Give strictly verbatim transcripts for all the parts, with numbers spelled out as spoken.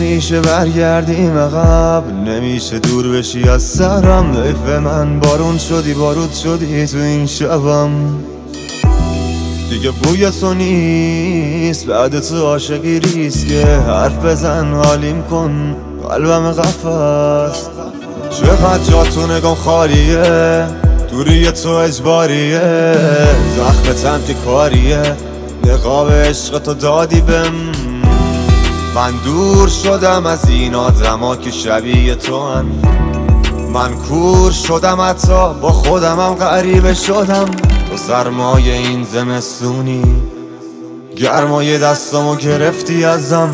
نمیشه برگردیم عقب، نمیشه دور بشی از سرم. حیف من بارون شدی بارود شدی تو این شبم. دیگه بوی تو نیست، بعد تو عاشقی ریسکه. حرف بزن حالیم کن قلبم قفص. چقدر جا تو نگام خالیه، دوری تو اجباریه. زخمتم که کاریه، نقاب عشق تو دادی بهم. من دور شدم از این آدما که شبیه تو هن. من کور شدم حتی با خودمم غریبه شدم. تو سرمایه این زمستونی، گرمای دستامو گرفتی ازم.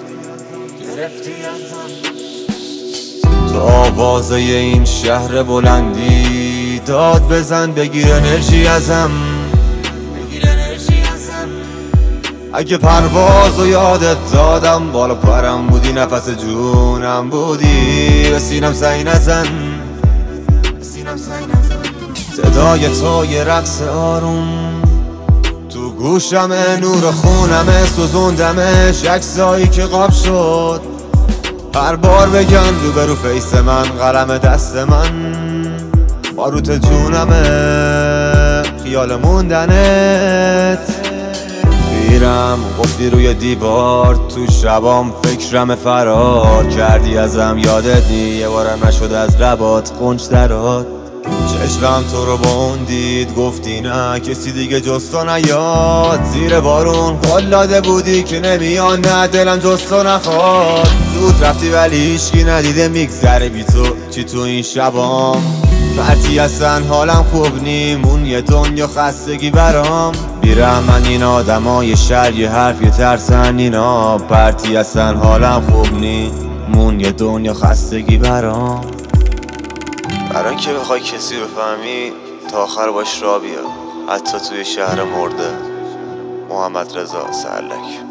تو آوازه این شهر بلندی، داد بزن بگیر انرژی ازم. اگه پروازو یادت دادم، بالا پرم بودی نفس جونم بودی. به سینم سعی نزن، صدای تو یه رقص آروم تو گوشمه، نور خونمه سوزوندمش. عکسایی که قاب شد هر بار بگن رو برو فیس من، قلم دست من باروت جونمه. خیال موندنت میرم گفتی روی دیوار، تو شبام فکرم فرار کردی ازم. یادت نی یه بارم نشد از ربات قنچ درات. چشمم تو رو با اون دید، گفتی نه کسی دیگه جز تو نیاد. زیر بارون قول داده بودی که نمیان، نه دلم جز تو نخواد. زود رفتی ولی هیچکی ندیده میگذره بی تو چی تو این شبام. پرتی اصلا حالم خوب نیمون، یه دنیا خستگی برام. بیرم من این آدمای شهر یه حرف یه ترسن اینا. پرتی اصلا حالم خوب نیمون، یه دنیا خستگی برام. برای که بخوای کسی بفهمی تا آخر باش را بیا، حتی توی شهر مرده. محمد رضا سرلک.